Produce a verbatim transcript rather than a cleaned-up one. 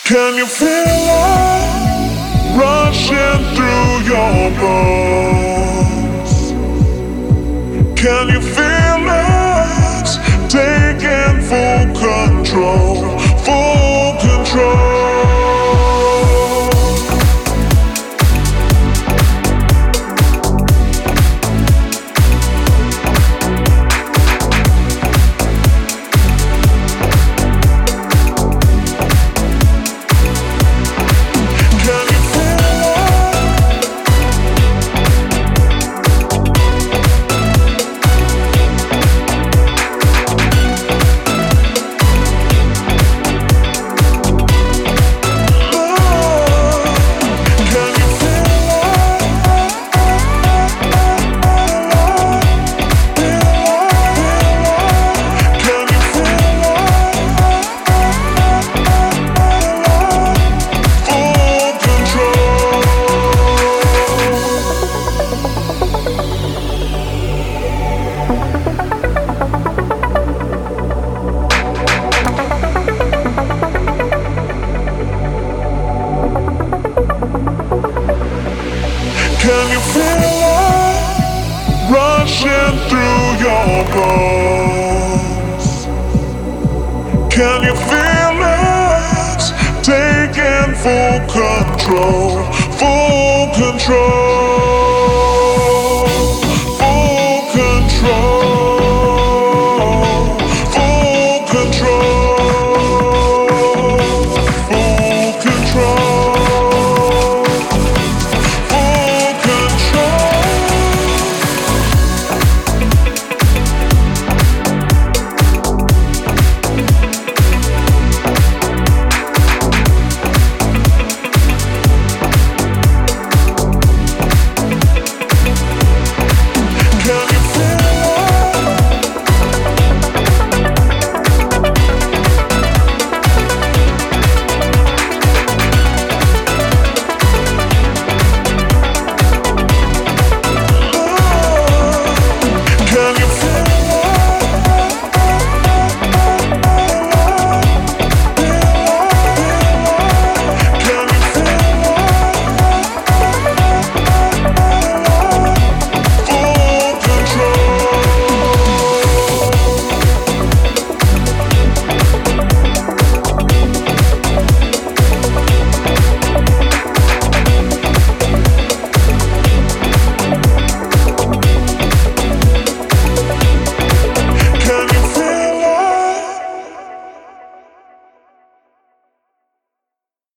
Can you feel it rushing through your bones? Can you feel it taking full control, full control? Can you feel it rushing through your bones? Can you feel it taking full control, full control?